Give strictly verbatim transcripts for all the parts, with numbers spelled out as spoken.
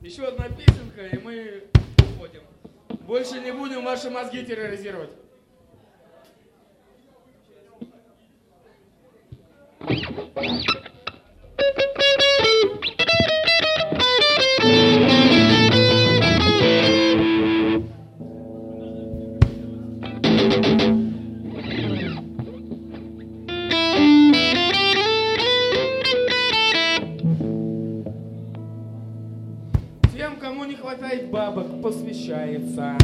Еще одна песенка, и мы уходим. Больше не будем ваши мозги терроризировать. Тем, кому не хватает бабок, посвящается.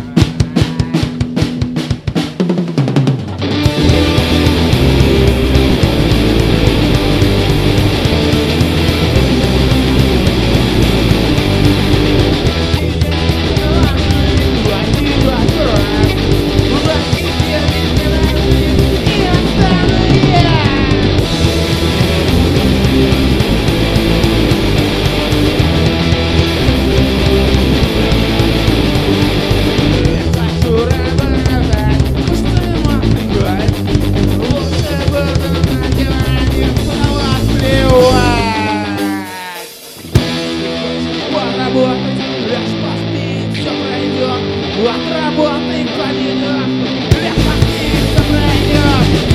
Отработай, пойдет, лет поспи, все пройдет.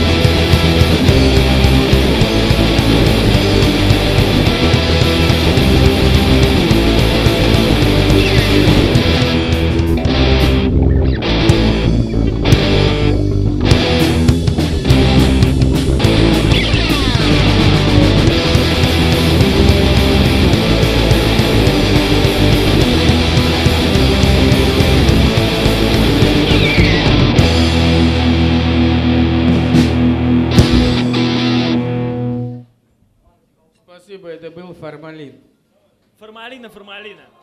Спасибо, это был формалин. Формалина, формалина.